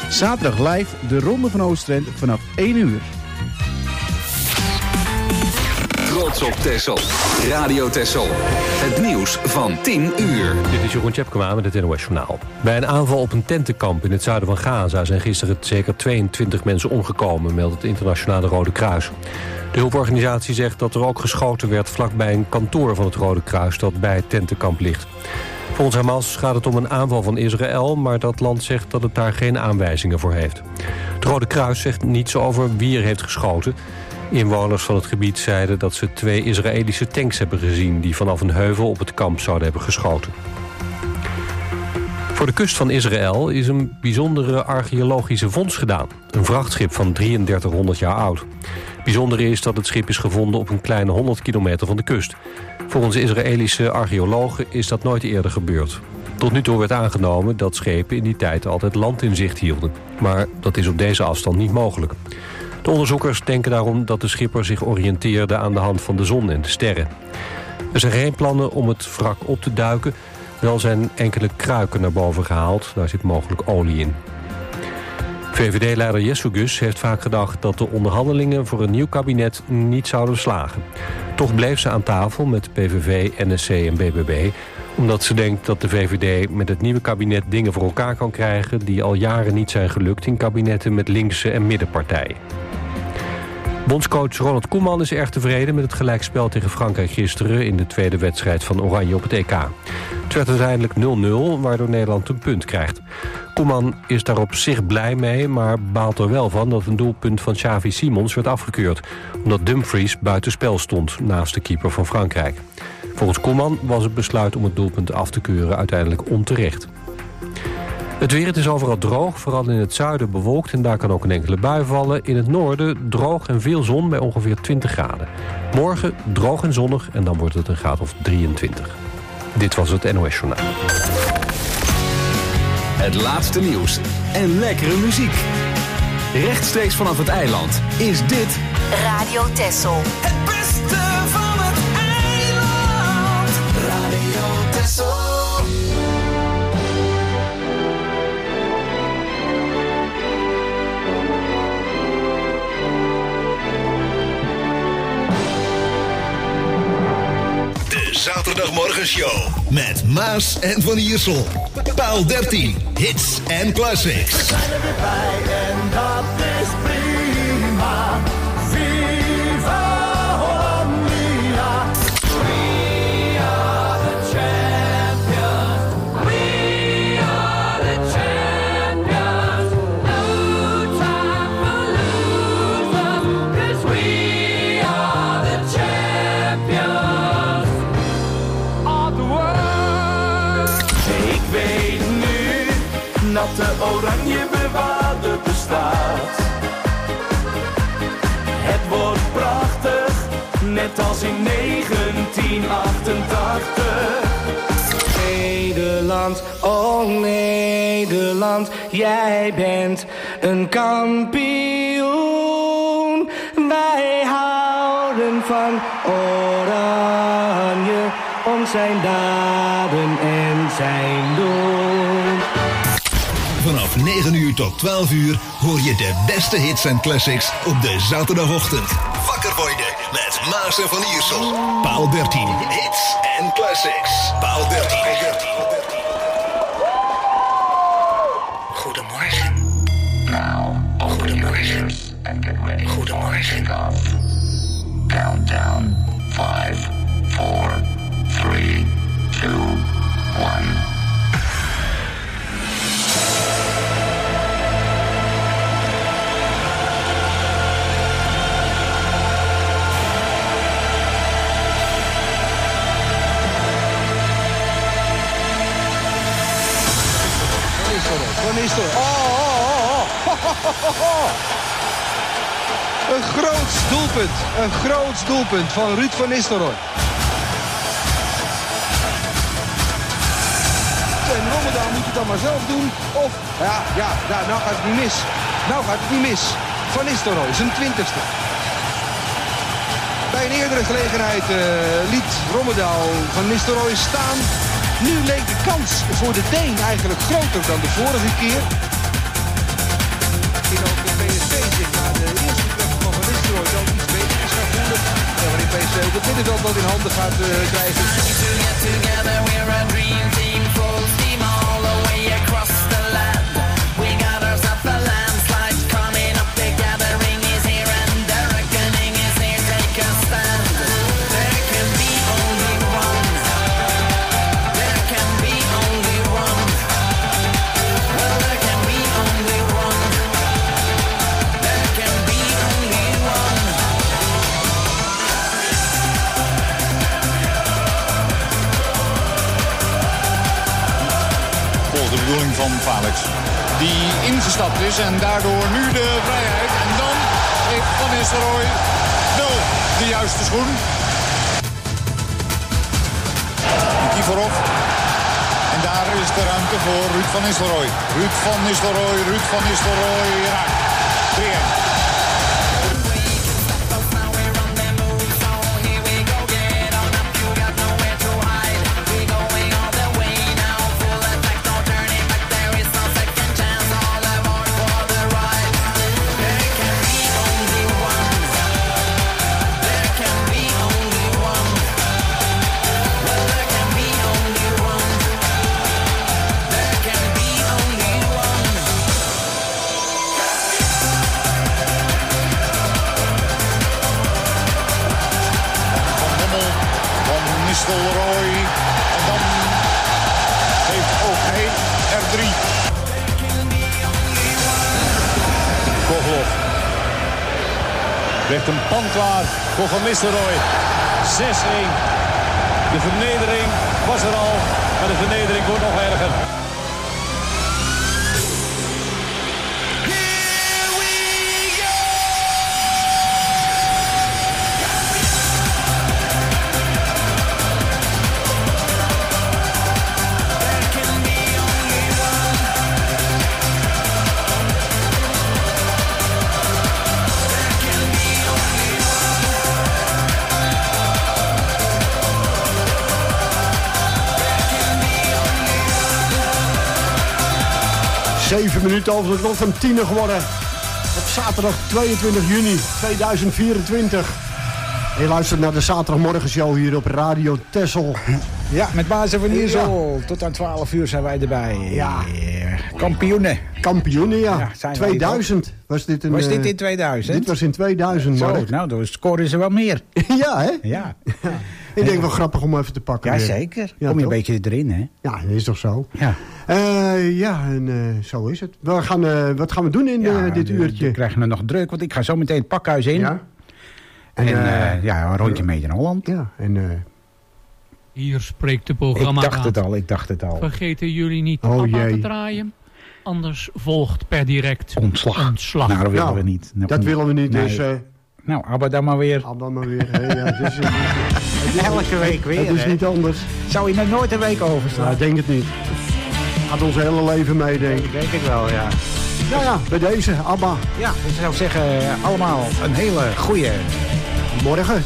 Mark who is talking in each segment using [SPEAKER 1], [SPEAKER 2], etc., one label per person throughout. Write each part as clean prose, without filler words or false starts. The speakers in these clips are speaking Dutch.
[SPEAKER 1] Zaterdag live de Ronde van Oostend vanaf 1 uur.
[SPEAKER 2] Trots op Texel. Radio Texel. Het nieuws van 10 uur.
[SPEAKER 3] Dit is Jeroen Tjepkema met het NOS Journaal. Bij een aanval op een tentenkamp in het zuiden van Gaza zijn gisteren zeker 22 mensen omgekomen, meldt het Internationale Rode Kruis. De hulporganisatie zegt dat er ook geschoten werd vlakbij een kantoor van het Rode Kruis dat bij het tentenkamp ligt. Volgens Hamas gaat het om een aanval van Israël, maar dat land zegt dat het daar geen aanwijzingen voor heeft. Het Rode Kruis zegt niets over wie er heeft geschoten. Inwoners van het gebied zeiden dat ze 2 Israëlische tanks hebben gezien die vanaf een heuvel op het kamp zouden hebben geschoten. Voor de kust van Israël is een bijzondere archeologische vondst gedaan. Een vrachtschip van 3300 jaar oud. Bijzonder is dat het schip is gevonden op een kleine 100 kilometer van de kust. Volgens Israëlische archeologen is dat nooit eerder gebeurd. Tot nu toe werd aangenomen dat schepen in die tijd altijd land in zicht hielden. Maar dat is op deze afstand niet mogelijk. De onderzoekers denken daarom dat de schipper zich oriënteerde aan de hand van de zon en de sterren. Er zijn geen plannen om het wrak op te duiken. Wel zijn enkele kruiken naar boven gehaald. Daar zit mogelijk olie in. VVD-leider Jessugus heeft vaak gedacht dat de onderhandelingen voor een nieuw kabinet niet zouden slagen. Toch bleef ze aan tafel met PVV, NSC en BBB, omdat ze denkt dat de VVD met het nieuwe kabinet dingen voor elkaar kan krijgen die al jaren niet zijn gelukt in kabinetten met linkse en middenpartijen. Bondscoach Ronald Koeman is erg tevreden met het gelijkspel tegen Frankrijk gisteren in de tweede wedstrijd van Oranje op het EK. Het werd uiteindelijk 0-0, waardoor Nederland een punt krijgt. Koeman is daar op zich blij mee, maar baalt er wel van dat een doelpunt van Xavi Simons werd afgekeurd, omdat Dumfries buitenspel stond naast de keeper van Frankrijk. Volgens Koeman was het besluit om het doelpunt af te keuren uiteindelijk onterecht. Het weer, het is overal droog, vooral in het zuiden bewolkt en daar kan ook een enkele bui vallen. In het noorden droog en veel zon bij ongeveer 20 graden. Morgen droog en zonnig en dan wordt het een graad of 23. Dit was het NOS Journaal.
[SPEAKER 2] Het laatste nieuws en lekkere muziek. Rechtstreeks vanaf het eiland is dit
[SPEAKER 4] Radio Texel.
[SPEAKER 5] Het beste van het eiland. Radio Texel.
[SPEAKER 6] Zaterdagmorgenshow met Maas en Van Iersel. Paal 13, hits en classics.
[SPEAKER 5] We zijn er weer bij en dat is prima. Viva Hollandia. We are the champions. We are the champions. No time for losers. 'Cause we are the champions. Ik weet nu dat de oranje bewaarder bestaat. Het wordt prachtig, net als in 1988. Nederland, oh Nederland, jij bent een kampioen. Wij houden van oranje, om zijn daden en zijn doen.
[SPEAKER 6] Vanaf 9 uur tot 12 uur hoor je de beste hits en classics op de zaterdagochtend. Wakker worden met Maas en Van Iersel. Paal 13, hits en classics. Paal 13.
[SPEAKER 4] Goedemorgen. Goedemorgen. Goedemorgen.
[SPEAKER 7] Countdown. 5, 4, 3, 2, 1.
[SPEAKER 8] Van Nistelrooy. Een groots doelpunt van Ruud van Nistelrooy. En Rommedaal moet het dan maar zelf doen. Of, nou gaat het niet mis. Nou gaat het niet mis. Van Nistelrooy, zijn 20ste. Bij een eerdere gelegenheid liet Rommedaal Van Nistelrooy staan. Nu leek de kans voor de Deen eigenlijk groter dan de vorige keer. speelt. Het middenveld wat in handen gaat krijgen.
[SPEAKER 9] Van Valix, die ingestapt is en daardoor nu de vrijheid. En dan heeft Van Nistelrooy wel de juiste schoen. Kivorov. En daar is de ruimte voor Ruud van Nistelrooy. Ruud van Nistelrooy raakt. 3-1. Nistelrooy. En dan heeft ook hij er 3. Kogelhof legt een pan klaar voor Van Nistelrooy. 6-1. De vernedering was er al, maar de vernedering wordt nog erger.
[SPEAKER 10] Zeven minuten over de klok van 10 geworden. Op zaterdag 22 juni 2024. En je luistert naar de zaterdagmorgenshow hier op Radio Texel.
[SPEAKER 11] Ja, met Maarten van Iersel. Tot aan 12 uur zijn wij erbij.
[SPEAKER 10] Ja.
[SPEAKER 11] Kampioenen.
[SPEAKER 10] Kampioenen, ja. 2000 was dit een...
[SPEAKER 11] Was dit in 2000?
[SPEAKER 10] Dit was in 2000,
[SPEAKER 11] Zo, nou, dan scoren ze wel meer.
[SPEAKER 10] Ja, hè?
[SPEAKER 11] Ja.
[SPEAKER 10] Ik denk wel grappig om even te pakken.
[SPEAKER 11] Ja, zeker.
[SPEAKER 10] Ja,
[SPEAKER 11] kom je
[SPEAKER 10] toch?
[SPEAKER 11] een beetje erin, hè?
[SPEAKER 10] Ja, dat is toch zo.
[SPEAKER 11] Ja.
[SPEAKER 10] Zo is het. Wat gaan we doen in dit uurtje?
[SPEAKER 11] We krijgen er nog druk, want ik ga zo meteen het pakhuis in.
[SPEAKER 10] Ja.
[SPEAKER 11] En een rondje mee in Holland.
[SPEAKER 10] Ja, en...
[SPEAKER 12] Hier spreekt de programma.
[SPEAKER 11] Ik dacht het al.
[SPEAKER 12] Vergeten jullie niet papa te draaien? Anders volgt per direct ontslag.
[SPEAKER 11] Nou, dat willen we niet.
[SPEAKER 10] Dat willen we niet,
[SPEAKER 11] nee.
[SPEAKER 10] dus...
[SPEAKER 11] Nou, Abba dan maar weer. Elke week weer.
[SPEAKER 10] Het is niet anders.
[SPEAKER 11] Zou je er nooit een week overslaan?
[SPEAKER 10] Ja, ik denk het niet. Gaat ons hele leven mee, denk ik.
[SPEAKER 11] Denk ik wel, ja.
[SPEAKER 10] Nou ja, bij deze, Abba.
[SPEAKER 11] Ja, dus ik zou zeggen, allemaal een hele goeie
[SPEAKER 10] morgen.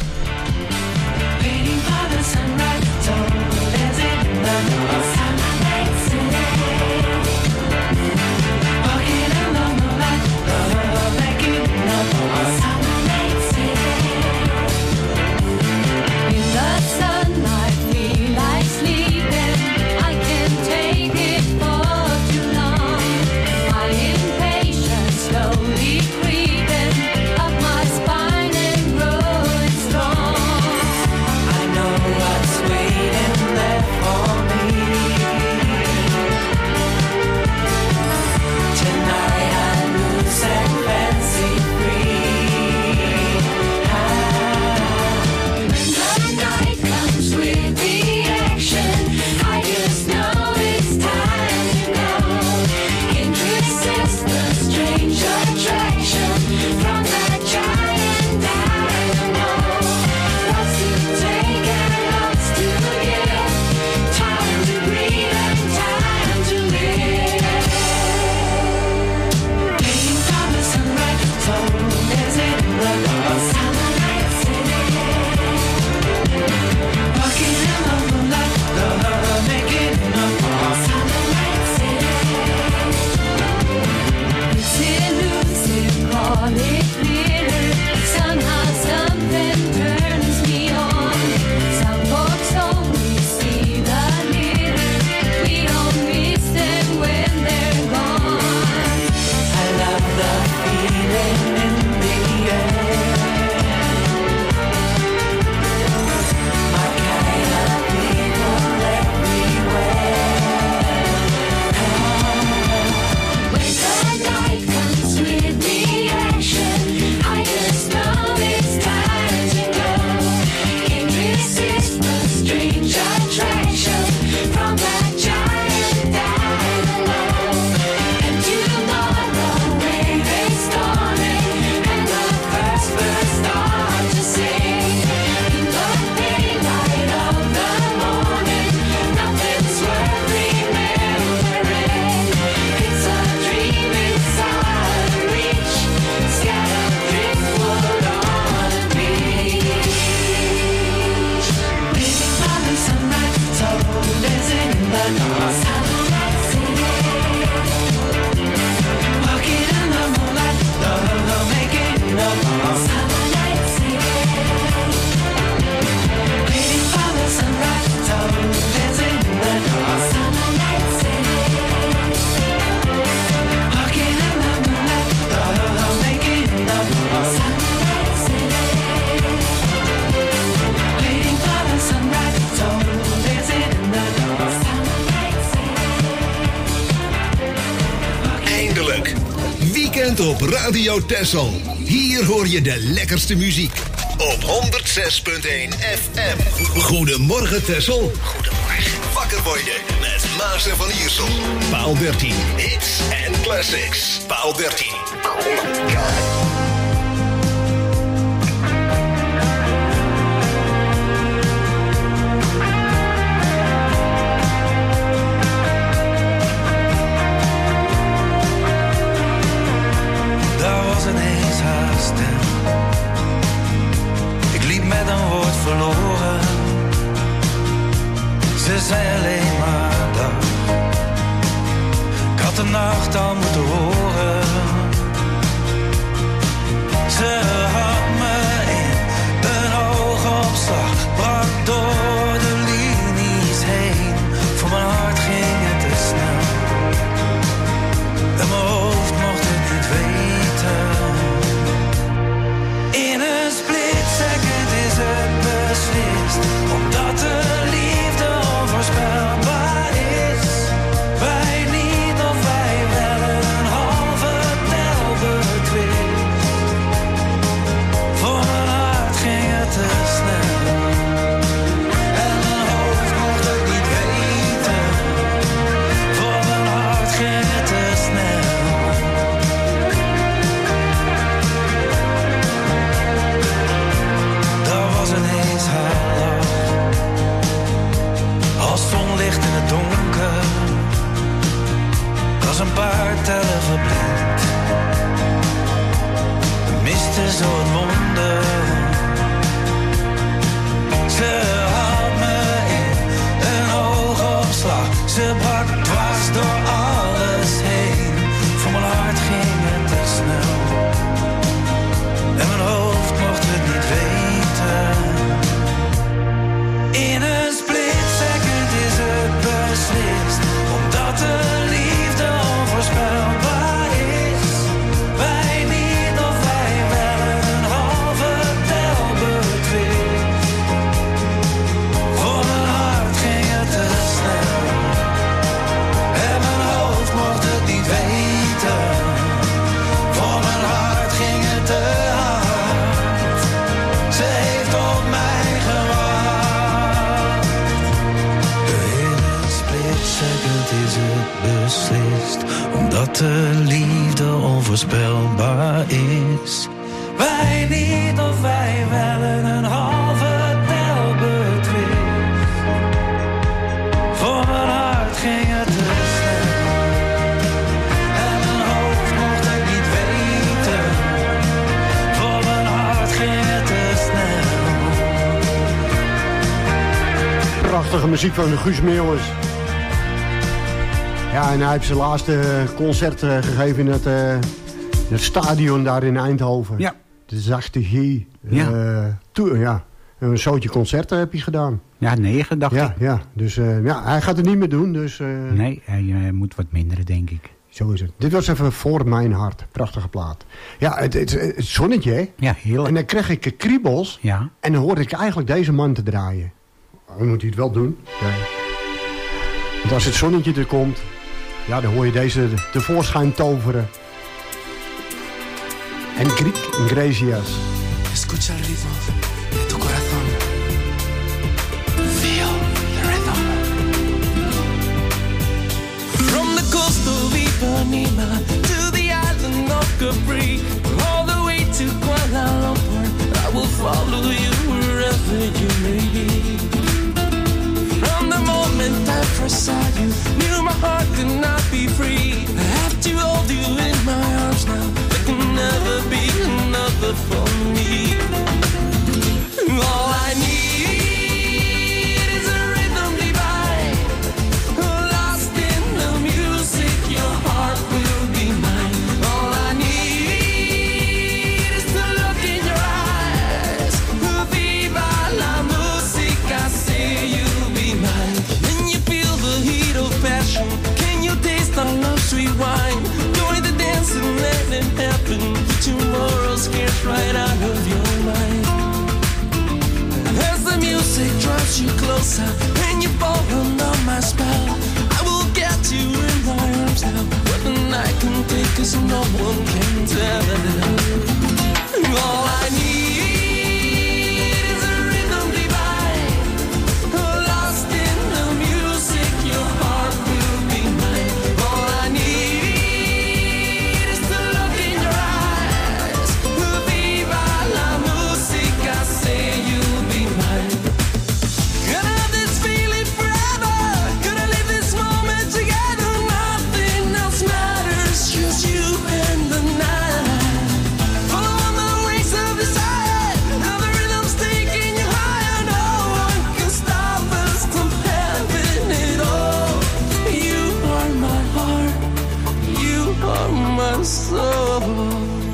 [SPEAKER 13] Slowly creeping up my spine and growing strong.
[SPEAKER 6] Weekend op Radio Texel. Hier hoor je de lekkerste muziek. Op 106.1 FM. Goedemorgen Texel. Goedemorgen. Wakker worden met Maas en Van Iersel. Paal 13. Hits en classics. Paal 13. Oh my god.
[SPEAKER 13] Met een woord verloren. Ze zei alleen maar dag. Ik had de nacht al moeten horen. Ze had me in een oogopslag. Brak door de linies heen. Voor mijn hart ging het te snel. En mijn hoofd mocht het niet weten. In een split second is het beslist, omdat de liefde onvoorspelbaar is. Wij niet of wij wel een halve tel betwist. Voor mijn hart ging het te snel. En mijn hoofd mocht het niet weten. Voor mijn hart ging het te snel. Ineens haar lach, als zonlicht in het donker, als een paar tellen verblind. We misten zo het wonder. Ze had me in een oogopslag. Ze brak dwars door alles heen. Voor mijn hart ging het te snel. En mijn hoofd mocht het niet weten. In een split second is het beslist, omdat de liefde onvoorspelbaar is. Wij niet of wij wel een halve tel betwist. Voor mijn hart ging het te snel. En mijn hoofd mocht het niet weten. Voor mijn hart ging het te hard. Ze heeft op mij gewacht. In een split second is het beslist, omdat de liefde onvoorspelbaar is. Wij niet of wij wel een halve tel betwist. Voor mijn hart ging het te snel. En mijn hoofd mocht het niet weten. Voor mijn hart ging het te snel.
[SPEAKER 10] Prachtige muziek van Guus Meeuwis. Ja, en hij heeft zijn laatste concert gegeven in het stadion daar in Eindhoven. Ja. De Zachte G. Ja. Een zootje concerten heb je gedaan.
[SPEAKER 14] Ja, 9 dacht ik.
[SPEAKER 10] Ja, dus hij gaat het niet meer doen. Dus,
[SPEAKER 14] nee, hij moet wat minderen, denk ik.
[SPEAKER 10] Zo is het. Dit was even Voor Mijn Hart. Prachtige plaat. Ja, het zonnetje, hè?
[SPEAKER 14] Ja, heel.
[SPEAKER 10] En dan kreeg ik kriebels. Ja. En dan hoorde ik eigenlijk deze man te draaien. Dan moet hij het wel doen. Ja. Want als het zonnetje er komt, ja, dan hoor je deze tevoorschijn toveren. En Iglesias.
[SPEAKER 15] Escucha el ritmo de tu corazón. Feel the rhythm. From the coast of Ipanema to the island of Capri, all the way to Kuala Lumpur, I will follow you wherever you may be. From the moment I first saw you, knew my heart could not be free. I have to hold you in my arms now. There can never be another for me. All I need is a rhythm divine. Lost in the music, your heart will be mine. All I need is to look in your eyes. Viva la musica, say you'll be mine. Can you feel the heat of passion? Can you taste our love, sweet wine? Join the dance and let it happen. Put tomorrow's scares right out of your mind. As the music drives you closer and you fall under my spell, I will get you in my arms now. But the night can can take, 'cause no one can tell. All I need is a rhythm divine, lost in the music, your heart will be mine. All I need is to look in your eyes, viva la musica, say you'll be mine. Gonna have this feeling forever, gonna live this moment together, nothing else matters, just you and the night. Follow on the wings of desire, now the rhythm's taking you higher, no one can stop us from having it all. You are my heart, you are my soul.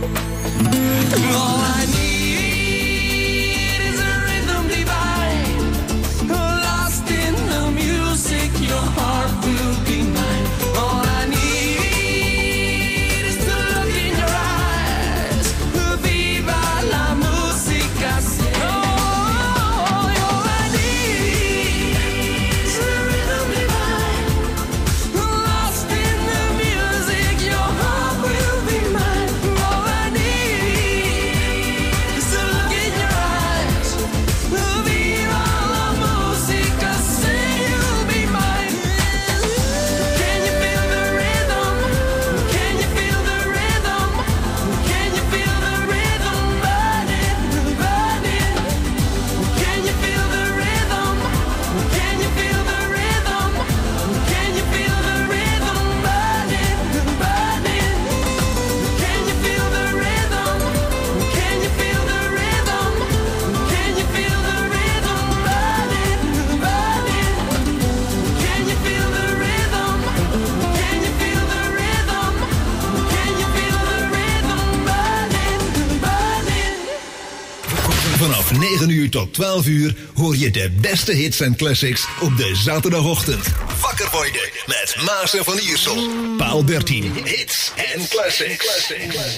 [SPEAKER 15] All I need is a rhythm divine, lost in the music, your heart will be mine. All I need is to look in your eyes, viva la musica, say. Oh, all I need is a rhythm divine, lost in the music, your heart will be mine. All I need is to look in your eyes, viva la musica, say you'll be mine. Can you feel the rhythm? Can you feel the rhythm? Can you feel the rhythm burning, burning? Can you feel the rhythm? Can you feel the rhythm? Can you feel the rhythm burning, burning? Can you feel the rhythm? Can you feel the rhythm? Can you feel the rhythm burning, burning? Can you feel the rhythm? Can you feel the rhythm? Can you feel the rhythm burning, burning?
[SPEAKER 6] Vanaf 9 uur tot 12 uur hoor je de beste hits en classics op de zaterdagochtend. Wakker worden met Maas en Van Iersel. Paal 13, hits en classics.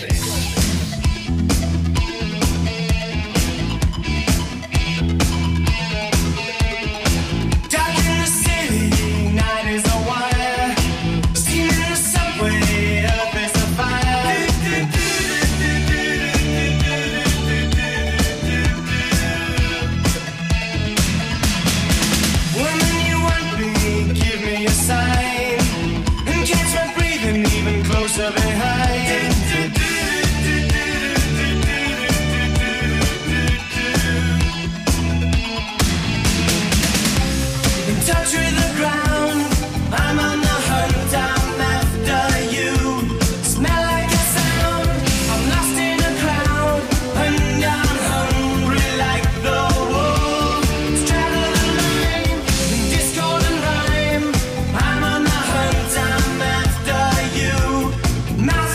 [SPEAKER 13] Dark in the city, night is a wire. Steam in the subway, earth is a fire. Woman, you want me, give me a sign. And catch my breathing even closer behind. In touch with the ground, I'm on the hunt, I'm after you. Smell like a sound, I'm lost in a crowd, and I'm hungry like the wolf. Straddle the line, discord and rhyme. I'm on the hunt, I'm after you. Mouth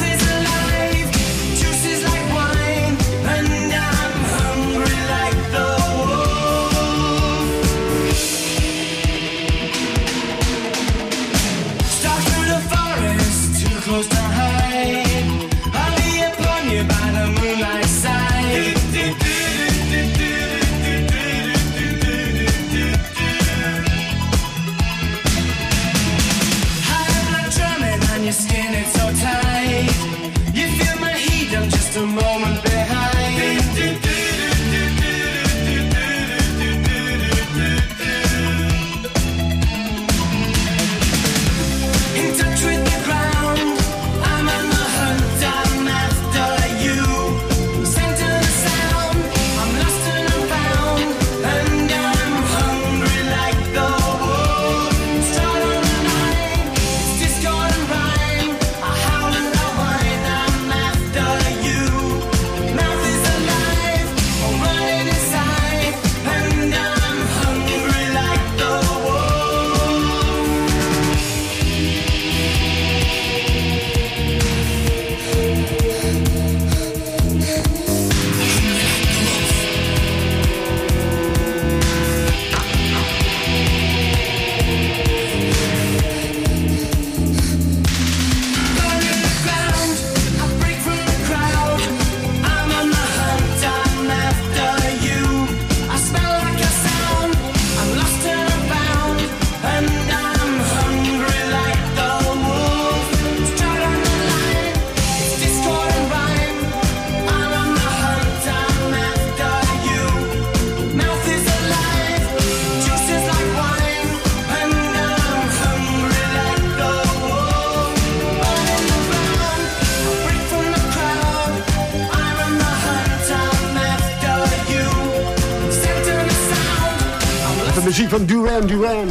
[SPEAKER 10] muziek van Duran Duran.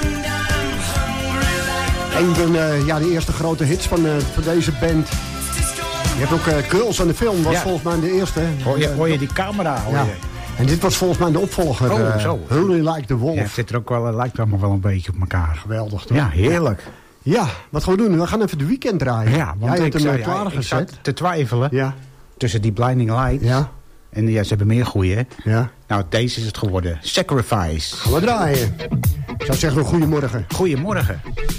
[SPEAKER 10] Een van de eerste grote hits van deze band. Je hebt ook Girls aan de film, was volgens mij de eerste.
[SPEAKER 14] Hoor je die camera? Hoor je.
[SPEAKER 10] En dit was volgens mij de opvolger. Hurley Like the Wolf.
[SPEAKER 14] Ja, het zit er ook wel, lijkt allemaal wel een beetje op elkaar.
[SPEAKER 10] Geweldig toch?
[SPEAKER 14] Ja, heerlijk.
[SPEAKER 10] Ja, wat gaan we doen? We gaan even de weekend draaien.
[SPEAKER 14] Ja, want
[SPEAKER 10] jij hebt hem
[SPEAKER 14] ik
[SPEAKER 10] klaargezet.
[SPEAKER 14] zat te twijfelen tussen die Blinding Lights.
[SPEAKER 10] Ja.
[SPEAKER 14] En ze hebben meer goeie, hè?
[SPEAKER 10] Ja.
[SPEAKER 14] Nou, deze is het geworden. Sacrifice.
[SPEAKER 10] Gaan we draaien. Ik zou zeggen, goedemorgen.
[SPEAKER 14] Goedemorgen.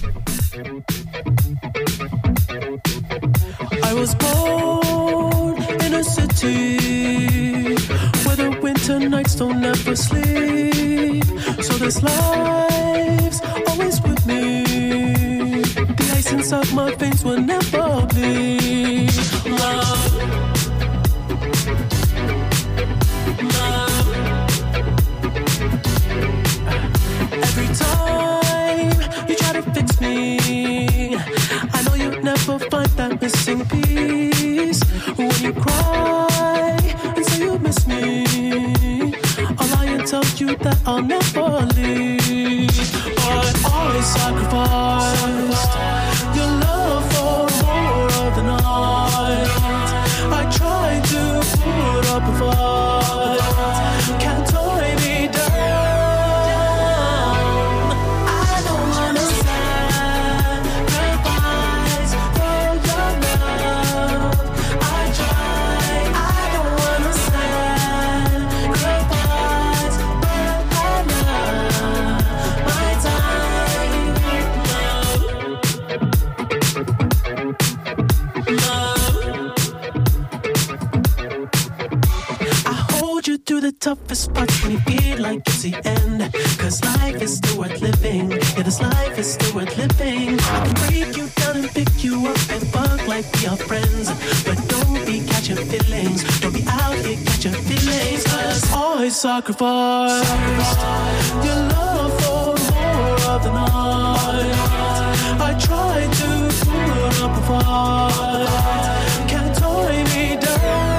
[SPEAKER 15] I was born in a city where the winter nights don't ever sleep. So this life's always with me. The ice inside my veins will never bleed. Love. Every time you try to fix me, I know you'll never find that missing piece. When you cry and say you miss me, I'll lie and tell you that I'll never leave. But I sacrificed your love for more of the night. I tried to put up a fight, can't tie me down. Through the toughest parts when you feel like it's the end. Cause life is still worth living. Yeah, this life is still worth living. I can break you down and pick you up and fuck like we are friends. But don't be catching feelings. Don't be out here catching feelings. Cause I sacrificed your love for more of the night. I tried to put up a fight, can't tie me down.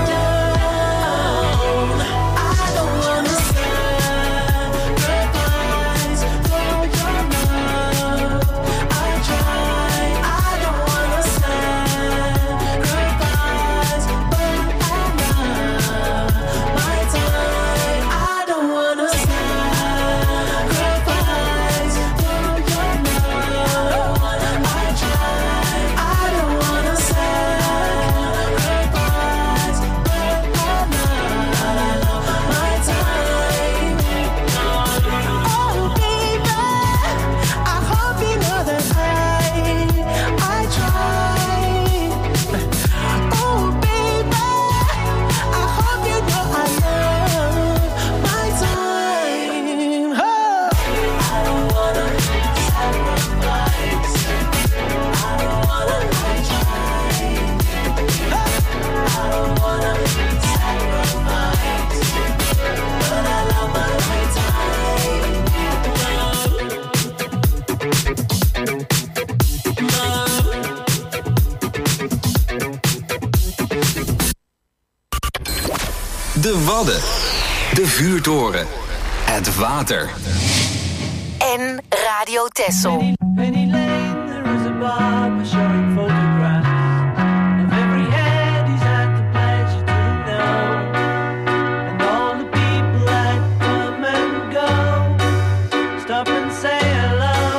[SPEAKER 2] De Wadden. De Vuurtoren. Het water.
[SPEAKER 4] En Radio Texel.
[SPEAKER 13] Penny Lane, there is a barber showing photographs of every head he's had the pleasure to know, and all the people that come and go, stop and say hello.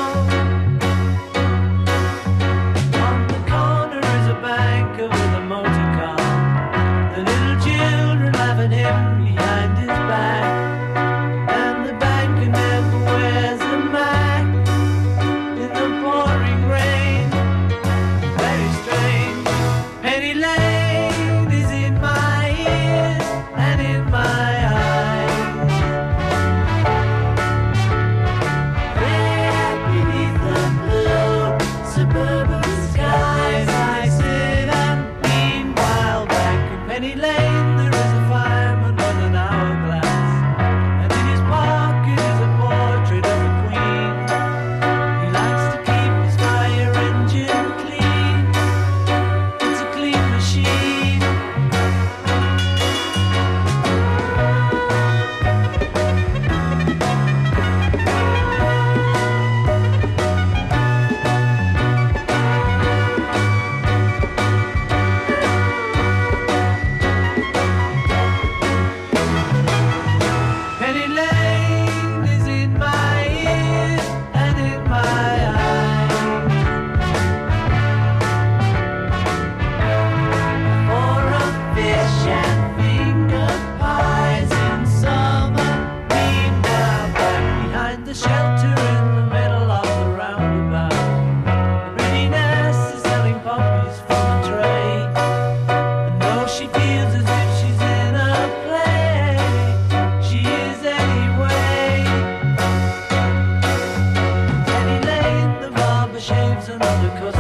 [SPEAKER 13] On the corner is a banker with a motor car, the little children laughing him behind his back, and the banker never wears a mask.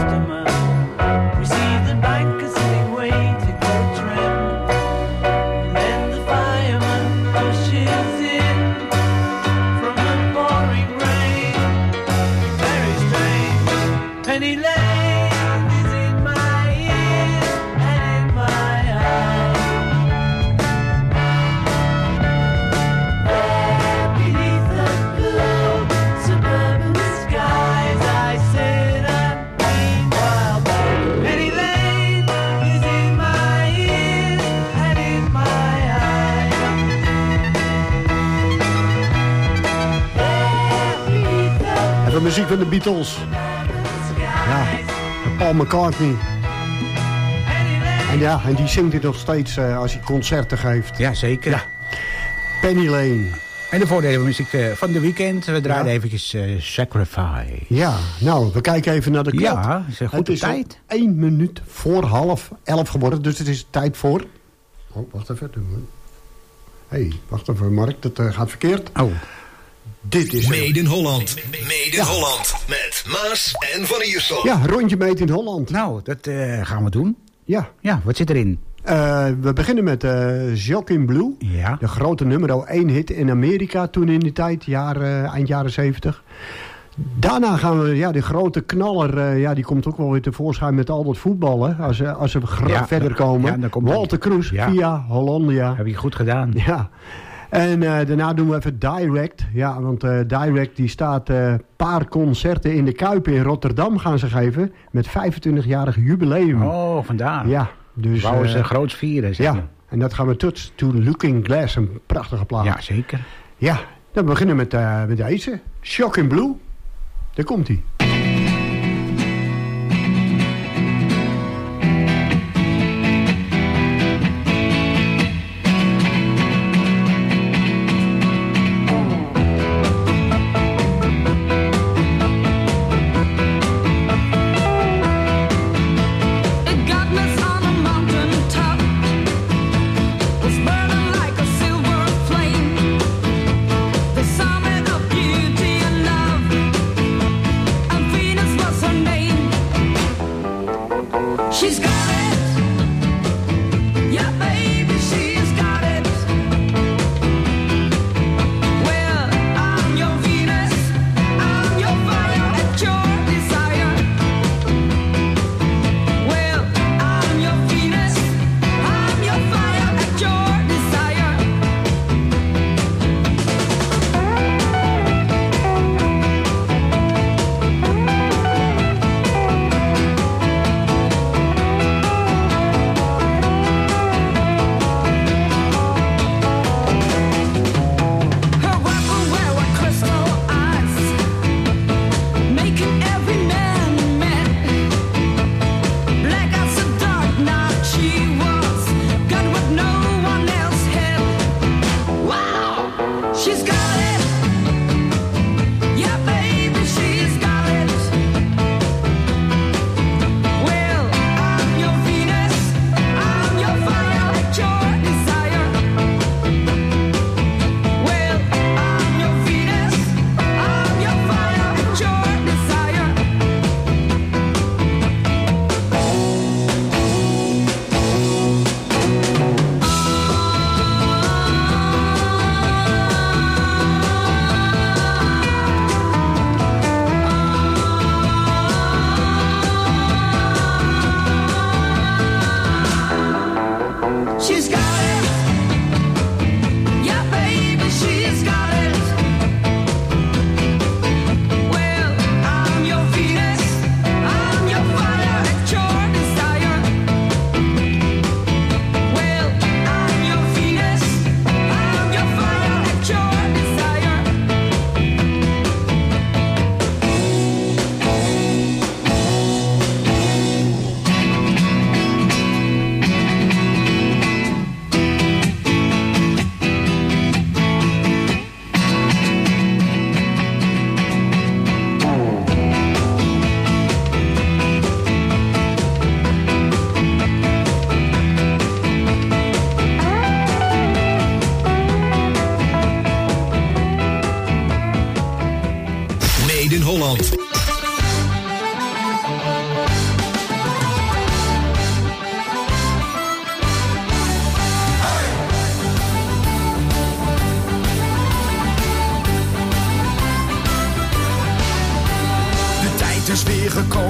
[SPEAKER 13] customer. We see the banker sitting waiting for a tram. And then the fireman pushes in from the pouring rain. Very strange. Penny Lane is in my ears and in my eyes. There beneath the blue suburban skies, I sit and meanwhile Penny Lane is in my ears and in my eyes.
[SPEAKER 10] Even muziek van de Beatles. Ja, Paul McCartney. En ja, en die zingt dit nog steeds als hij concerten geeft.
[SPEAKER 14] Ja, zeker.
[SPEAKER 10] Ja. Penny Lane.
[SPEAKER 14] En de voordelen van muziek van de weekend. We draaien eventjes Sacrifice.
[SPEAKER 10] Ja, nou, we kijken even naar de klok.
[SPEAKER 14] Ja, is een goede tijd.
[SPEAKER 10] 1 minuut voor 10:30 geworden, dus het is tijd voor... Oh, wacht even. Wacht even, Mark, dat gaat verkeerd.
[SPEAKER 14] Oh.
[SPEAKER 10] Dit is...
[SPEAKER 6] Made in Holland. Made in Holland. Met Maas en Van Iersel.
[SPEAKER 10] Ja, rondje Made in Holland.
[SPEAKER 14] Nou, dat gaan we doen.
[SPEAKER 10] Ja.
[SPEAKER 14] Ja, wat zit erin?
[SPEAKER 10] We beginnen met Shocking Blue.
[SPEAKER 14] Ja.
[SPEAKER 10] De grote nummer 1 hit in Amerika toen in die tijd, eind jaren 70. Daarna gaan we, de grote knaller, die komt ook wel weer tevoorschijn met al dat voetballen. Als we verder komen. Ja, dan komt Walter Cruz via Hollandia.
[SPEAKER 14] Heb je goed gedaan.
[SPEAKER 10] Ja. En daarna doen we even Direct. Ja, want Direct die staat paar concerten in de Kuip in Rotterdam gaan ze geven. Met 25-jarig jubileum.
[SPEAKER 14] Oh, vandaar.
[SPEAKER 10] Ja. Dus
[SPEAKER 14] wouden ze groots vieren, zeg.
[SPEAKER 10] Ja, en dat gaan we Touch to Looking Glass. Een prachtige plaat.
[SPEAKER 14] Ja, zeker.
[SPEAKER 10] Ja, dan beginnen we met deze. Shocking Blue. Daar komt hij.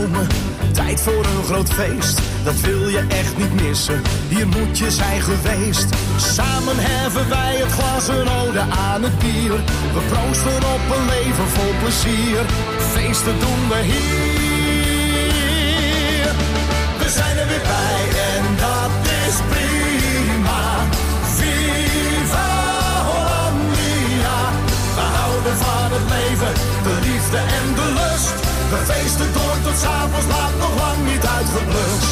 [SPEAKER 5] komen. Tijd voor een groot feest, dat wil je echt niet missen. Hier moet je zijn geweest. Samen heffen wij het glas, een ode aan het bier. We proosten op een leven vol plezier. Feesten doen we hier. We zijn er weer bij en dat is prima. Viva Hollandia. We houden van het leven, de liefde en de lust. We feesten door tot 's avonds laat, nog lang niet uitgeblust.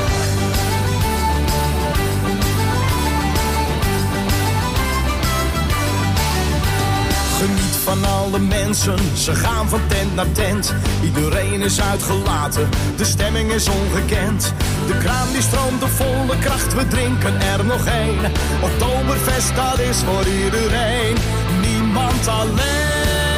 [SPEAKER 5] Geniet van alle mensen, ze gaan van tent naar tent. Iedereen is uitgelaten, de stemming is ongekend. De kraan die stroomt op volle kracht, we drinken er nog één. Oktoberfest, dat is voor iedereen, niemand alleen.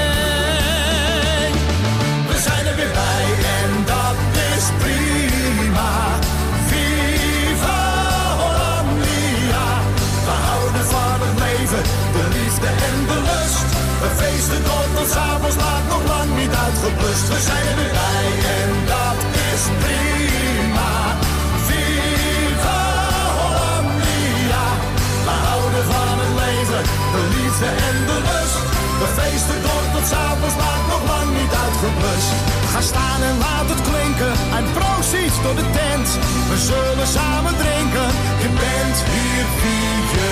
[SPEAKER 5] We zijn er weer bij en dat is prima. Viva Hollandia. We houden van het leven, de liefde en de lust. We feesten door tot 's avonds laat, nog lang niet uitgeblust. We zijn er weer bij en dat is prima. Viva Hollandia. We houden van het leven, de liefde en de lust. We feesten door tot 's avonds laat, nog lang niet uitgeblust. Ga staan en laat het klinken, en proost door de tent. We zullen samen drinken, je bent hier wie je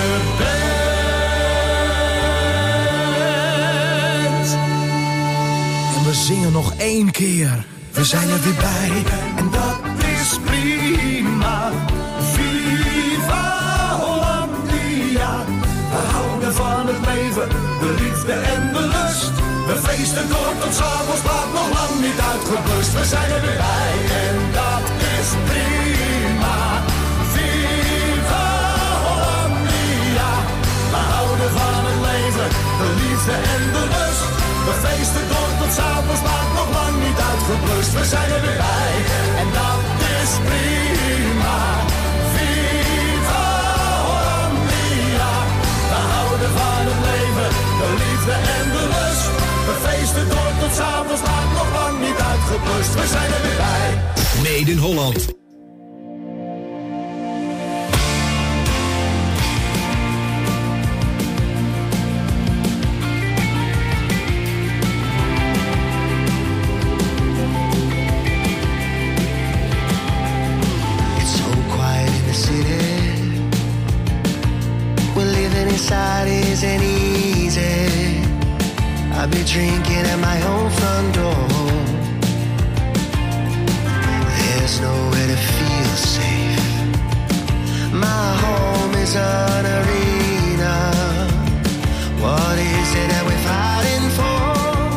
[SPEAKER 5] bent. En we zingen nog 1 keer, we zijn er weer bij. En dat is prima. Viva Hollandia. We houden van het leven, de liefde en de lust. We feesten door tot 's avonds laat, nog lang niet uitgeblust. We zijn er weer bij en dat is prima. Viva Hollandia. We houden van het leven, de liefde en de lust. We feesten door tot 's avonds laat, nog lang niet uitgeblust. We zijn er weer bij en dat is prima. Viva Hollandia. We houden van het leven, de liefde en de lust. We feesten door tot 's avonds laat, nog lang niet uitgeblust. We zijn er weer bij.
[SPEAKER 6] Made in Holland.
[SPEAKER 16] It's so quiet in the city. We're living inside isn't easy. I'll be drinking at my own front door. There's nowhere to feel safe. My home is an arena. What is it that we're fighting for?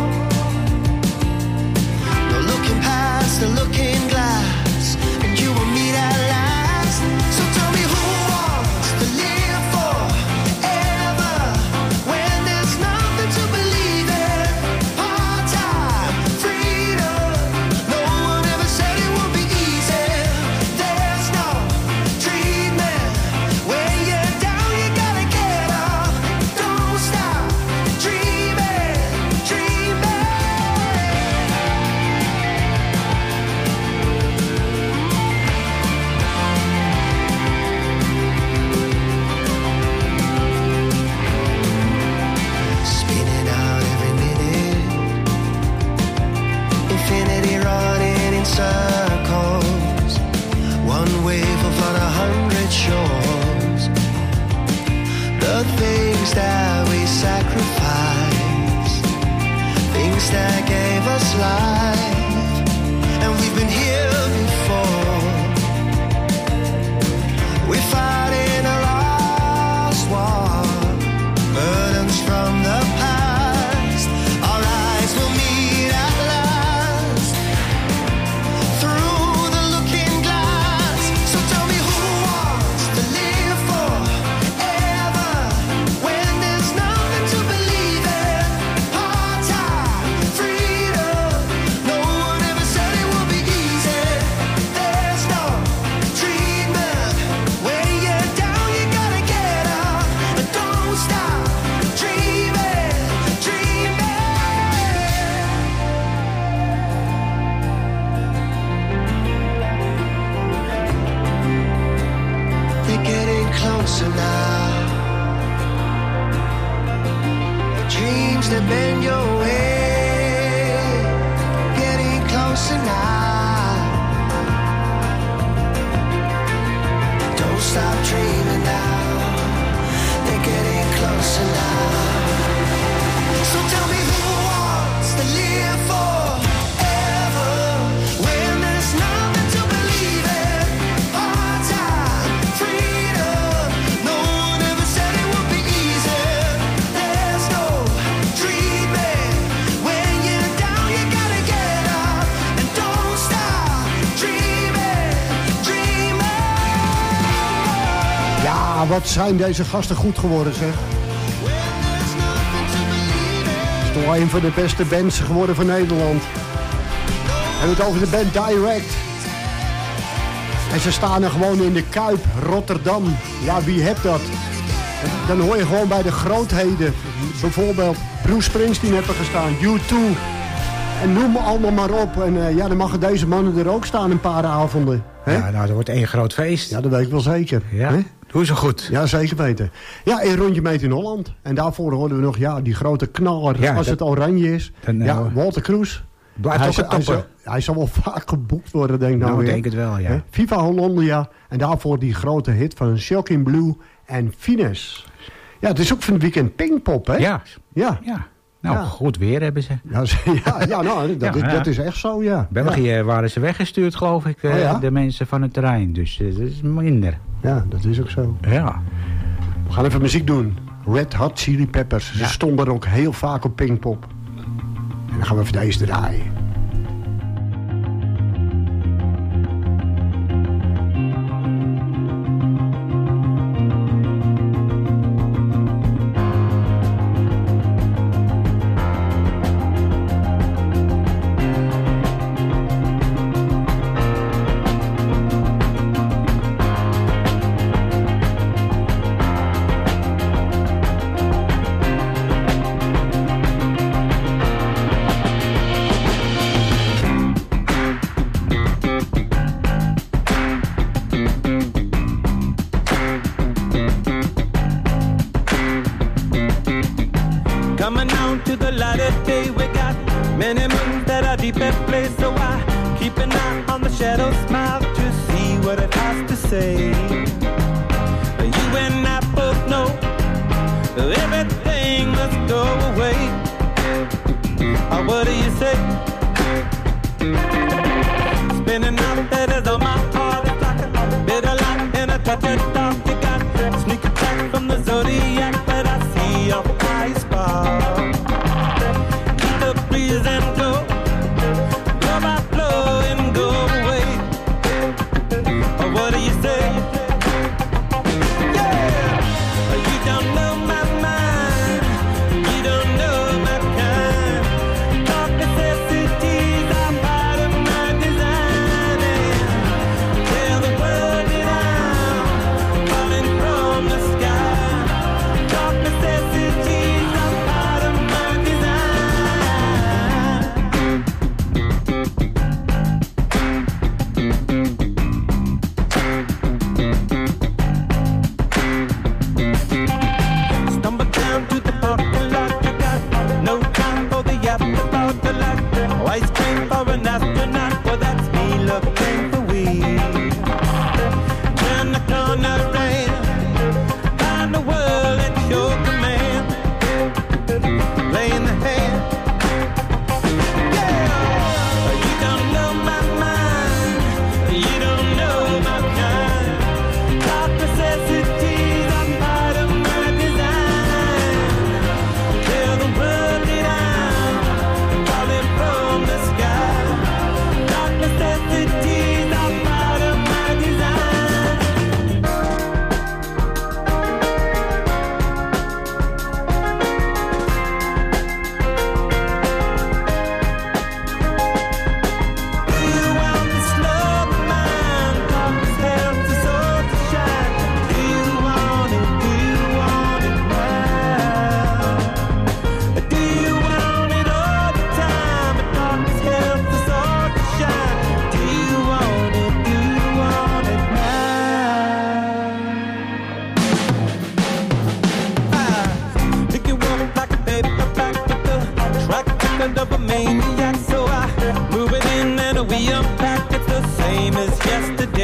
[SPEAKER 16] No looking past the looking glass, and you and me that last. So tell me who wants to live forever when there's nothing to believe in. Part-time, free closer now. Dreams that bend your way, getting closer now. Don't stop dreaming now, they're getting closer now. So tell me who wants to live forever when there's nothing to believe in. Part-time freedom, no one ever said it would be easy. There's no dreaming when you're down, you gotta get up and don't stop dreaming, dreaming.
[SPEAKER 10] Ja, wat zijn deze gasten goed geworden, zeg. Het is toch een van de beste bands geworden van Nederland. We hebben het over de band Direct. En ze staan er gewoon in de Kuip, Rotterdam. Ja, wie hebt dat? Dan hoor je gewoon bij de grootheden. Bijvoorbeeld Bruce Springsteen hebben gestaan, U2. En noem me allemaal maar op. En ja, dan mogen deze mannen er ook staan een paar avonden. Hè?
[SPEAKER 14] Ja, nou, dat wordt één groot feest.
[SPEAKER 10] Ja, dat weet ik wel zeker.
[SPEAKER 14] Ja,
[SPEAKER 10] hè?
[SPEAKER 14] doe zo goed.
[SPEAKER 10] Ja, zeker weten. Ja, een rondje meet in Holland. En daarvoor hoorden we nog ja, die grote knaller, ja, als het oranje is. Dan, ja, Walter Kroes. Hij zal wel vaak geboekt worden, denk ik nou weer.
[SPEAKER 14] Ik denk het wel, ja. He?
[SPEAKER 10] Viva Hollandia. En daarvoor die grote hit van Shocking Blue en Finesse. Ja, het is ook van het weekend Pinkpop, hè?
[SPEAKER 14] Ja.
[SPEAKER 10] Ja.
[SPEAKER 14] Ja. Nou, ja. Goed weer hebben ze.
[SPEAKER 10] Ja, nou, dat is echt zo, ja.
[SPEAKER 14] België waren ze weggestuurd, geloof ik, de mensen van het terrein. Dus dat is minder.
[SPEAKER 10] Ja, dat is ook zo.
[SPEAKER 14] Ja.
[SPEAKER 10] We gaan even muziek doen. Red Hot Chili Peppers. Ze stonden er ook heel vaak op Pinkpop. En dan gaan we even deze draaien.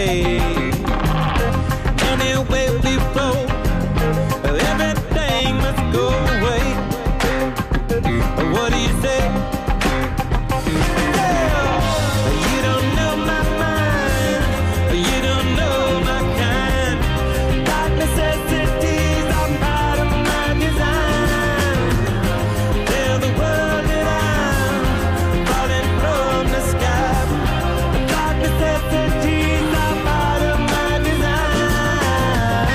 [SPEAKER 15] way. Anyway we flow, everything must go away. What do you say? You don't know my mind, you don't know my kind. Dark necessities are part of my design. Tell the world that I'm falling from the sky. Dark necessities are part of my design.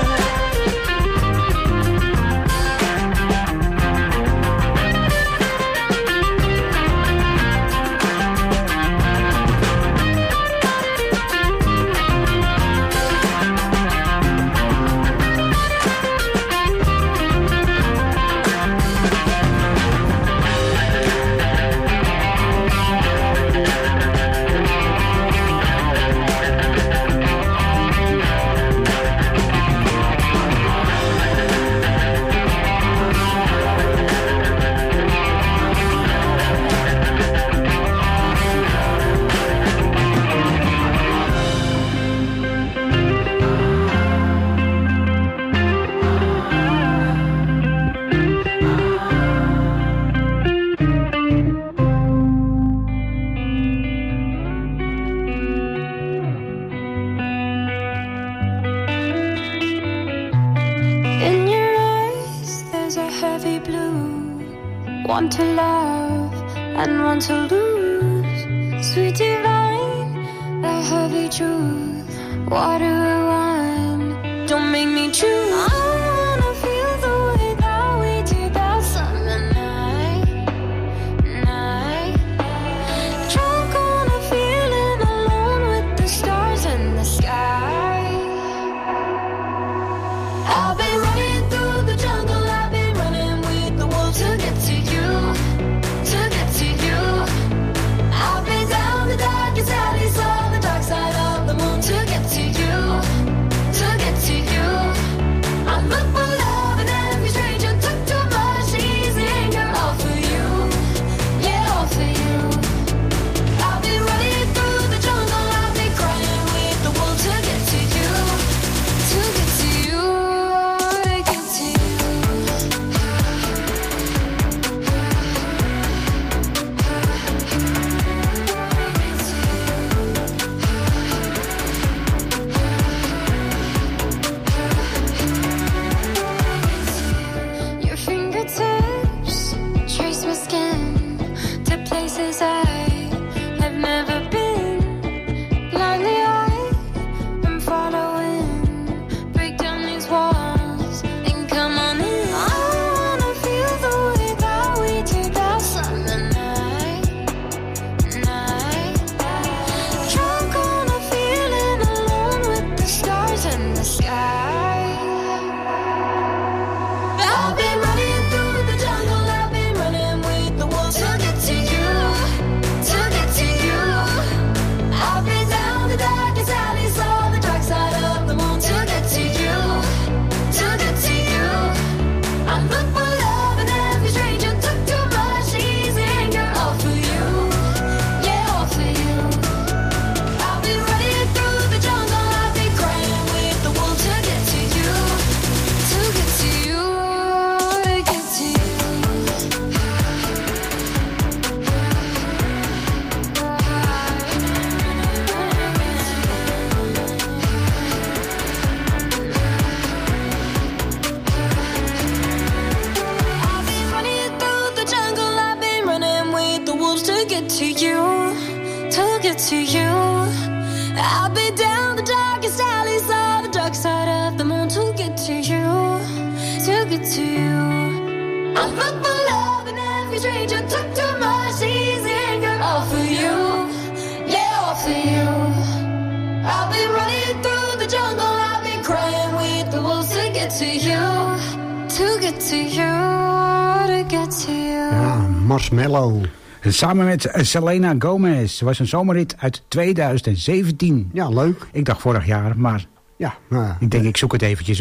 [SPEAKER 17] In your eyes, there's a heavy blue. One to love and one to lose. Sweet divine, a heavy truth. Water or wine, don't make me choose. I wanna feel the way that we did that summer night. Drunk on a feeling, alone with the stars in the sky. I've been running through the jungle, I've been running with the wolves to get to you, to get to you. I've been down the darkest alleys, on the dark side of the moon to get to you, to get to you. I'm looking for love and every stranger took too much easy anger, all for you, yeah, all for you. I've been running through the jungle, I've been crying with the wolves to get to you, to get to you. Your fingertips trace my skin to places I have never been. Blindly I am following. Break down these walls and come on in. I wanna feel the way that we did that summer night. Drunk on a feeling, alone with the stars in the sky. I've been running through the jungle, I've been running with the wolves to get to you, to get to you. I've been down the darkest alleys, on the dark side of the moon to get to you, to get to you. I'm looking for love and every stranger took too much easy anger, all for you, yeah, all for you. I've been running through the jungle, I've been crying with the wolves to get to you, to get to you, to get to you. I've been running through the jungle, I've been running with the wolves to get to you, to get to you. I've been down the darkest alleys, on the dark side of the moon to get to you, to get to you. I'm looking for love and every stranger took too much easy anger, all for you, yeah, all for you. I've been running through the jungle, I've been crying with the wolves to get to you, to get to you, to get to you.
[SPEAKER 10] Ja, Marshmallow.
[SPEAKER 14] Samen met Selena Gomez. Het was een zomerhit uit 2017.
[SPEAKER 10] Ja, leuk.
[SPEAKER 14] Ik dacht vorig jaar, maar
[SPEAKER 10] ja,
[SPEAKER 14] ik denk ik zoek het eventjes op.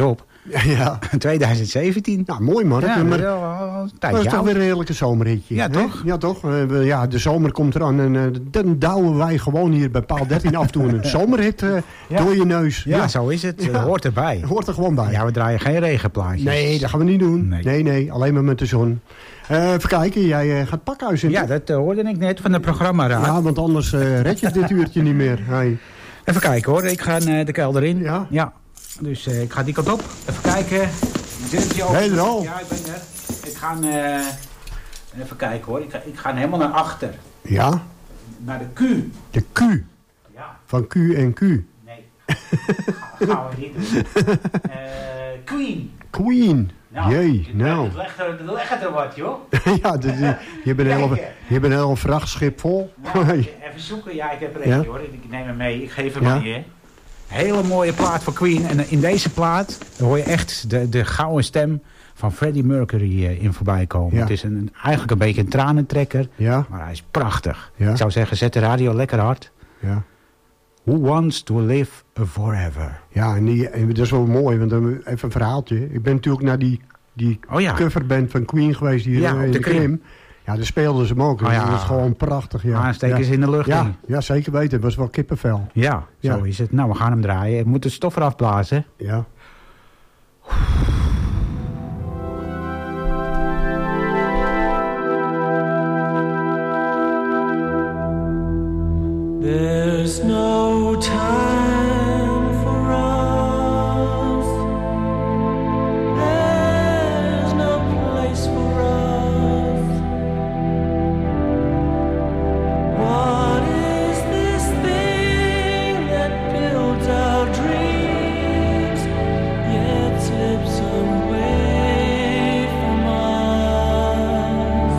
[SPEAKER 10] Ja.
[SPEAKER 14] 2017.
[SPEAKER 10] Nou, mooi man.
[SPEAKER 14] Ja,
[SPEAKER 10] maar
[SPEAKER 14] dat
[SPEAKER 10] is toch weer een heerlijke zomerhitje.
[SPEAKER 14] Ja,
[SPEAKER 10] hè?
[SPEAKER 14] toch?
[SPEAKER 10] Ja, toch? Ja, de zomer komt eraan en dan douwen wij gewoon hier bij paal 13 af en toe een zomerhit door je neus.
[SPEAKER 14] Ja, zo is het. Dat hoort erbij.
[SPEAKER 10] Hoort er gewoon bij.
[SPEAKER 14] Ja, we draaien geen regenplaatjes.
[SPEAKER 10] Nee, dat gaan we niet doen. Nee, alleen maar met de zon. Even kijken, jij gaat pakhuis in.
[SPEAKER 14] Ja, dat hoorde ik net van de programmaraad.
[SPEAKER 10] Ja, want anders red je dit uurtje niet meer. Hey.
[SPEAKER 14] Even kijken hoor, ik ga de kelder in. Ja. Dus ik ga die kant op. Even kijken.
[SPEAKER 10] Ben je er al?
[SPEAKER 14] Ja, ik ben er. Ik ga even kijken hoor. Ik ga helemaal naar achter.
[SPEAKER 10] Ja?
[SPEAKER 14] Naar de Q.
[SPEAKER 10] De Q?
[SPEAKER 14] Ja.
[SPEAKER 10] Van Q en Q?
[SPEAKER 14] Nee. gaan we niet doen. Queen.
[SPEAKER 10] Queen. Jee, nou.
[SPEAKER 14] Leg er wat, joh.
[SPEAKER 10] Ja, je bent een heel vrachtschip vol.
[SPEAKER 14] Nou, even zoeken. Ja, ik heb er eentje hoor. Ik neem hem mee. Ik geef hem aan je. Hele mooie plaat van Queen. En in deze plaat hoor je echt de gouden stem van Freddie Mercury in voorbij komen. Ja. Het is eigenlijk een beetje een tranentrekker. Ja. Maar hij is prachtig. Ja. Ik zou zeggen, zet de radio lekker hard. Ja. Who wants to live forever?
[SPEAKER 10] Ja, en dat is wel mooi, want dan even een verhaaltje. Ik ben natuurlijk naar die coverband van Queen geweest hier in de Krim. Ja, daar speelden ze hem ook. Dat is gewoon prachtig. Ja.
[SPEAKER 14] Aanstekers in de lucht.
[SPEAKER 10] Ja, zeker weten. Het was wel kippenvel.
[SPEAKER 14] Ja, zo is het. Nou, we gaan hem draaien. Ik moet de stof eraf blazen.
[SPEAKER 10] Ja.
[SPEAKER 15] There's no time for us. There's no place for us. What is this thing that builds our dreams, yet slips away from us?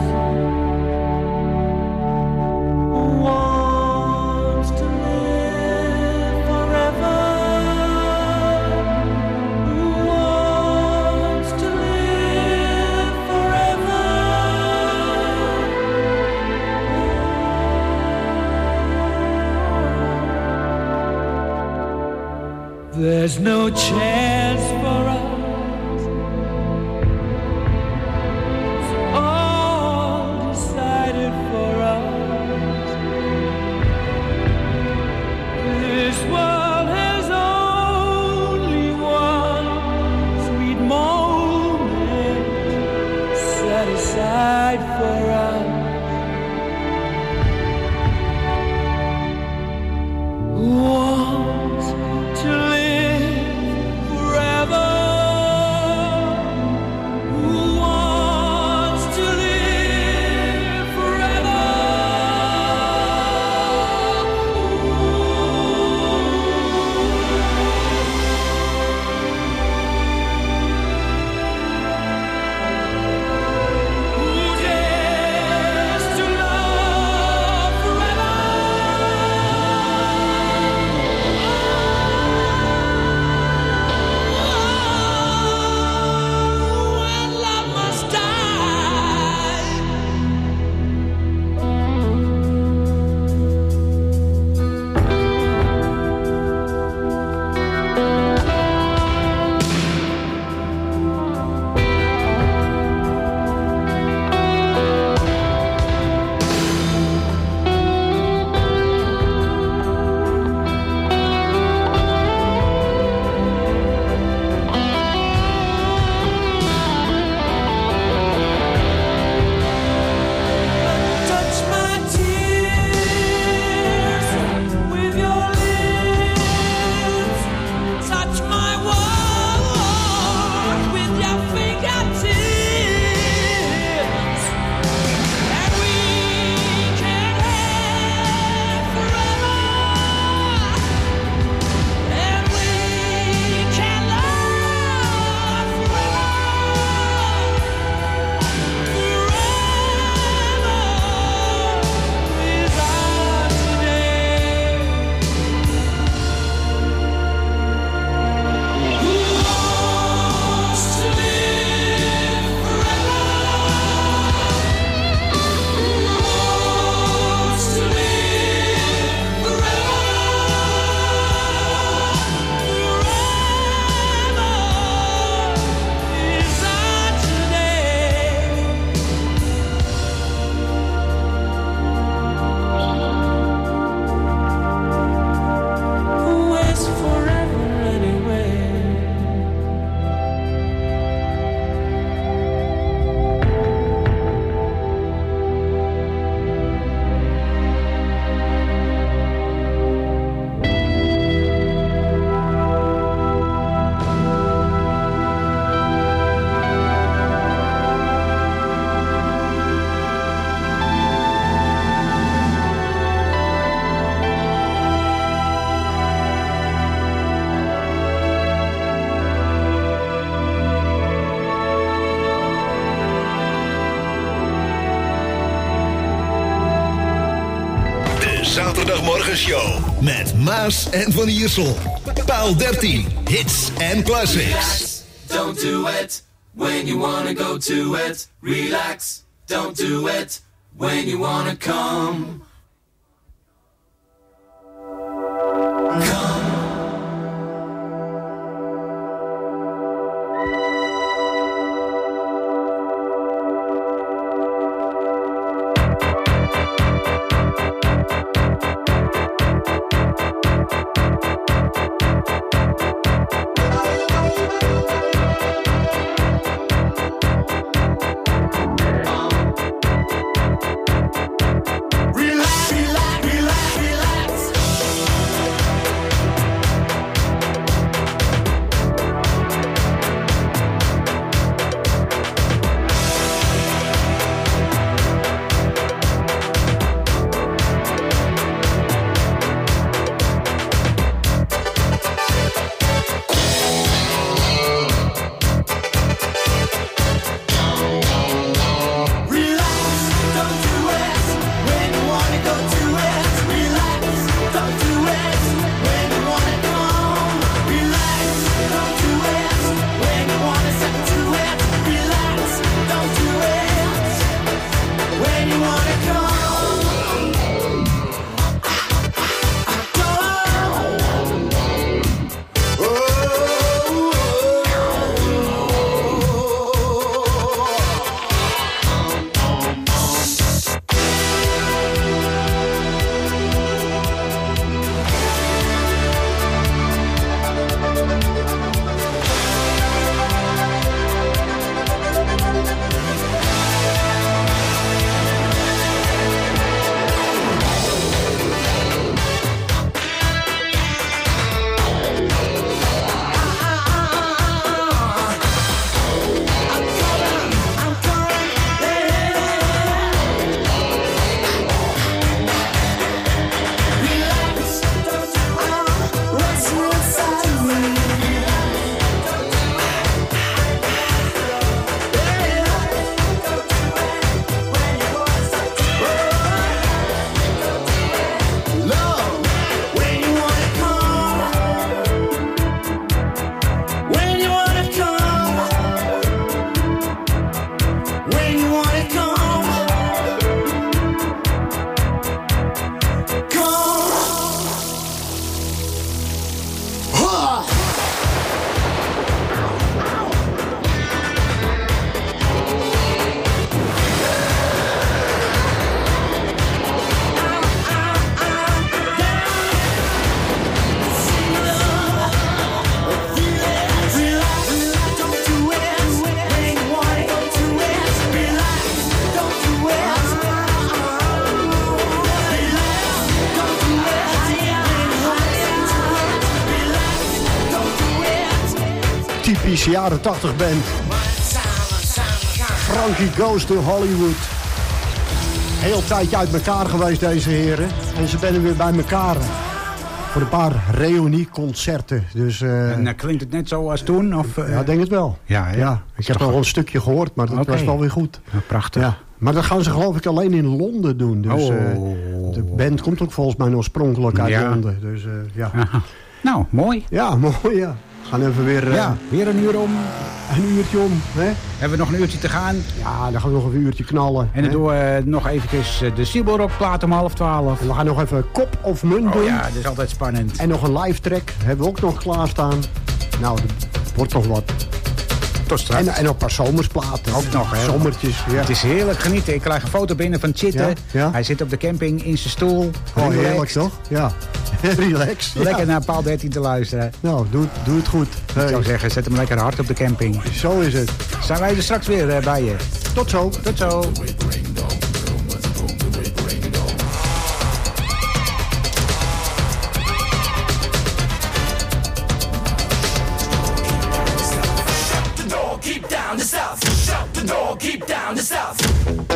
[SPEAKER 15] Wants to live forever. Who wants to live forever? There's no chance for us. It's all decided for us. This world has only one sweet moment set aside for us. Who wants to live forever?
[SPEAKER 6] zaterdagmorgenshow. Met Maas en Van Iersel. Paal 13, hits en classics.
[SPEAKER 15] Don't do it when you wanna go to it. Relax, don't do it when you wanna come. Come.
[SPEAKER 10] typische jaren 80 band. Frankie Goes to Hollywood. Heel tijdje uit elkaar geweest, deze heren. En ze zijn weer bij elkaar. Voor een paar reunieconcerten. Dus,
[SPEAKER 14] en klinkt het net zo als toen? Of,
[SPEAKER 10] ja, ik denk het wel. Ja, ik heb wel een stukje gehoord, maar dat was wel weer goed.
[SPEAKER 14] Ja, prachtig. Ja.
[SPEAKER 10] Maar dat gaan ze geloof ik alleen in Londen doen. Dus de band komt ook volgens mij oorspronkelijk uit Londen. Dus, ja.
[SPEAKER 14] Nou, mooi.
[SPEAKER 10] Ja, mooi, ja. We gaan even weer...
[SPEAKER 14] weer een uur om.
[SPEAKER 10] Een uurtje om. Hè?
[SPEAKER 14] Hebben we nog een uurtje te gaan?
[SPEAKER 10] Ja, dan gaan we nog een uurtje knallen.
[SPEAKER 14] En dan doen we nog eventjes de Sielborok plaat om 11:30.
[SPEAKER 10] En we gaan nog even kop of munt doen.
[SPEAKER 14] Ja, dat is altijd spannend.
[SPEAKER 10] En nog een live track hebben we ook nog klaarstaan. Nou, dat wordt nog wat.
[SPEAKER 14] Tot straks.
[SPEAKER 10] En nog een paar zomersplaten.
[SPEAKER 14] Ook nog, hè?
[SPEAKER 10] Zomertjes, ja.
[SPEAKER 14] Het is heerlijk genieten. Ik krijg een foto binnen van Chitten.
[SPEAKER 10] Ja?
[SPEAKER 14] Hij zit op de camping in zijn stoel.
[SPEAKER 10] Oh, heerlijk toch? Ja. Relax.
[SPEAKER 14] Lekker naar Paal 13 te luisteren.
[SPEAKER 10] Nou, doe het goed.
[SPEAKER 14] Hey. Ik zou zeggen, zet hem lekker hard op de camping.
[SPEAKER 10] Zo is het.
[SPEAKER 14] Zijn wij er straks weer bij je.
[SPEAKER 10] Tot zo.
[SPEAKER 14] Tot zo.
[SPEAKER 15] Keep down the south, shut the door, keep down the south.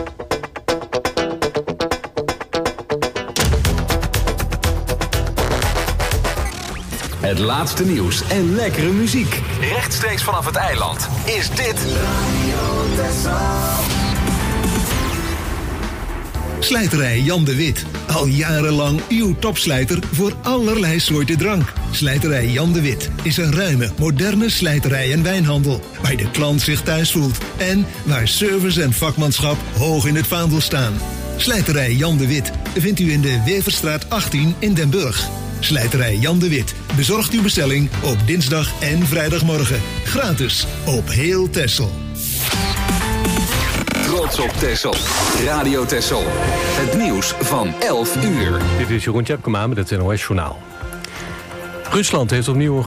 [SPEAKER 2] Het laatste nieuws en lekkere muziek. Rechtstreeks vanaf het eiland is dit...
[SPEAKER 6] Slijterij Jan de Wit. Al jarenlang uw topslijter voor allerlei soorten drank. Slijterij Jan de Wit is een ruime, moderne slijterij en wijnhandel. Waar de klant zich thuis voelt. En waar service en vakmanschap hoog in het vaandel staan. Slijterij Jan de Wit vindt u in de Weverstraat 18 in Den Burg. Slijterij Jan de Wit bezorgt uw bestelling op dinsdag en vrijdagmorgen. Gratis op heel Texel.
[SPEAKER 2] Trots op Texel. Radio Texel. Het nieuws van 11 uur.
[SPEAKER 3] Dit is Jeroen Tjepkema met het NOS Journaal. Rusland heeft opnieuw